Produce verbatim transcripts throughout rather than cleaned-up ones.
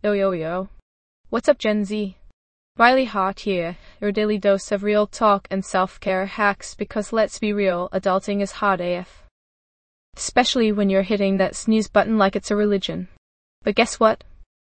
Yo yo yo. What's up, Gen Z? Riley Hot here, your daily dose of real talk and self-care hacks, because let's be real, adulting is hot A F. Especially when you're hitting that snooze button like it's a religion. But guess what?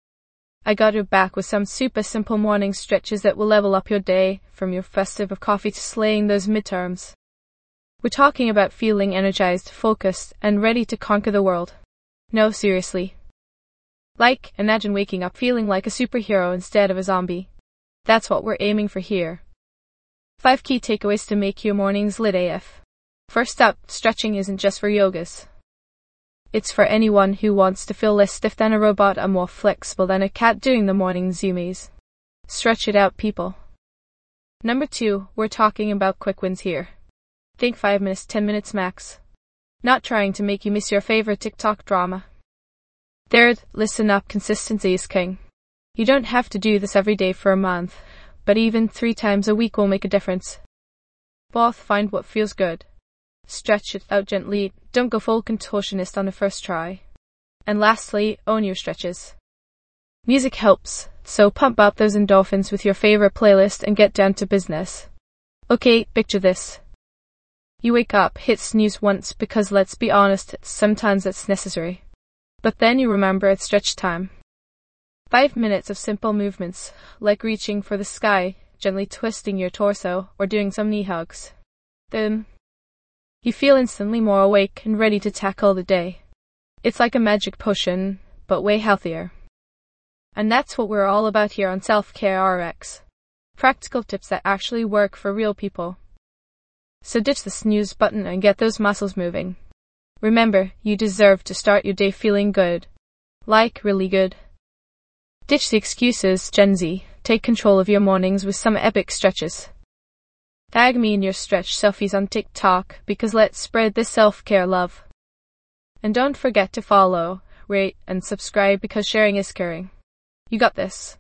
I got you back with some super simple morning stretches that will level up your day, from your festive of coffee to slaying those midterms. We're talking about feeling energized, focused, and ready to conquer the world. No, seriously. Like, imagine waking up feeling like a superhero instead of a zombie. That's what we're aiming for here. Five key takeaways to make your mornings lit A F. First up, stretching isn't just for yogas. It's for anyone who wants to feel less stiff than a robot and more flexible than a cat doing the morning zoomies. Stretch it out, people. Number two, we're talking about quick wins here. Think five minutes, ten minutes max. Not trying to make you miss your favorite TikTok drama. Third, listen up, consistency is king. You don't have to do this every day for a month, but even three times a week will make a difference. Both, find what feels good. Stretch it out gently, don't go full contortionist on the first try. And lastly, own your stretches. Music helps, so pump up those endorphins with your favorite playlist and get down to business. Okay, picture this. You wake up, hit snooze once because, let's be honest, sometimes it's necessary. But then you remember it's stretch time. Five minutes of simple movements, like reaching for the sky, gently twisting your torso, or doing some knee hugs. Then, you feel instantly more awake and ready to tackle the day. It's like a magic potion, but way healthier. And that's what we're all about here on Self-Care R X. Practical tips that actually work for real people. So ditch the snooze button and get those muscles moving. Remember, you deserve to start your day feeling good. Like, really good. Ditch the excuses, Gen Z. Take control of your mornings with some epic stretches. Tag me in your stretch selfies on TikTok, because let's spread this self-care love. And don't forget to follow, rate, and subscribe, because sharing is caring. You got this.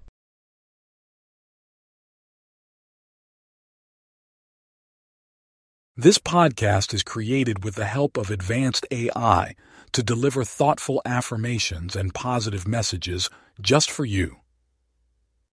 This podcast is created with the help of advanced A I to deliver thoughtful affirmations and positive messages just for you.